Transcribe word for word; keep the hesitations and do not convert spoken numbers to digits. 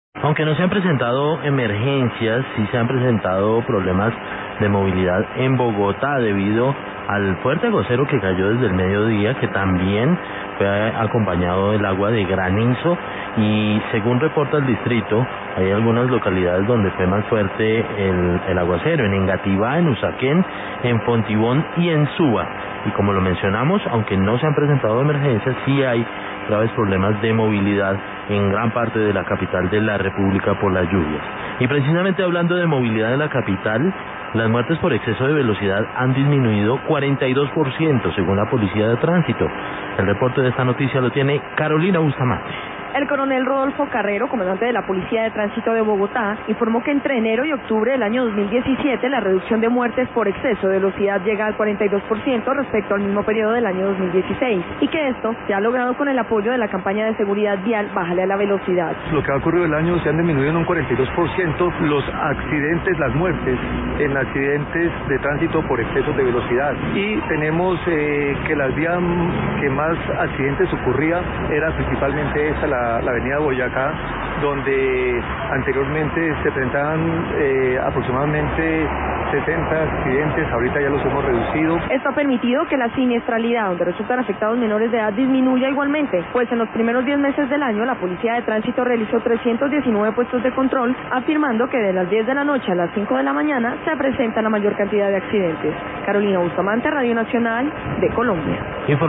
Aunque no se han presentado emergencias, sí se han presentado problemas de movilidad en Bogotá debido al fuerte aguacero que cayó desde el mediodía, que también fue acompañado del agua de granizo, y según reporta el distrito, hay algunas localidades donde fue más fuerte el, el aguacero, en Engativá, en Usaquén, en Fontibón y en Suba. Y como lo mencionamos, aunque no se han presentado emergencias, sí hay graves problemas de movilidad en gran parte de la capital de la República por las lluvias. Y precisamente hablando de movilidad de la capital, las muertes por exceso de velocidad han disminuido cuarenta y dos por ciento según la Policía de Tránsito. El reporte de esta noticia lo tiene Carolina Bustamante. El coronel Rodolfo Carrero, comandante de la Policía de Tránsito de Bogotá, informó que entre enero y octubre del año dos mil diecisiete la reducción de muertes por exceso de velocidad llega al cuarenta y dos por ciento respecto al mismo periodo del año dos mil dieciséis, y que esto se ha logrado con el apoyo de la campaña de seguridad vial Bájale a la velocidad. Lo que ha ocurrido el año se han disminuido en un cuarenta y dos por ciento los accidentes, las muertes en accidentes de tránsito por exceso de velocidad, y tenemos eh, que las vías que más accidentes ocurría era principalmente esta, la La, la avenida Boyacá, donde anteriormente se presentaban eh, aproximadamente sesenta accidentes, ahorita ya los hemos reducido. Esto ha permitido que la siniestralidad, donde resultan afectados menores de edad, disminuya igualmente, pues en los primeros diez meses del año la Policía de Tránsito realizó trescientos diecinueve puestos de control, afirmando que de las diez de la noche a las cinco de la mañana se presenta la mayor cantidad de accidentes. Carolina Bustamante, Radio Nacional de Colombia.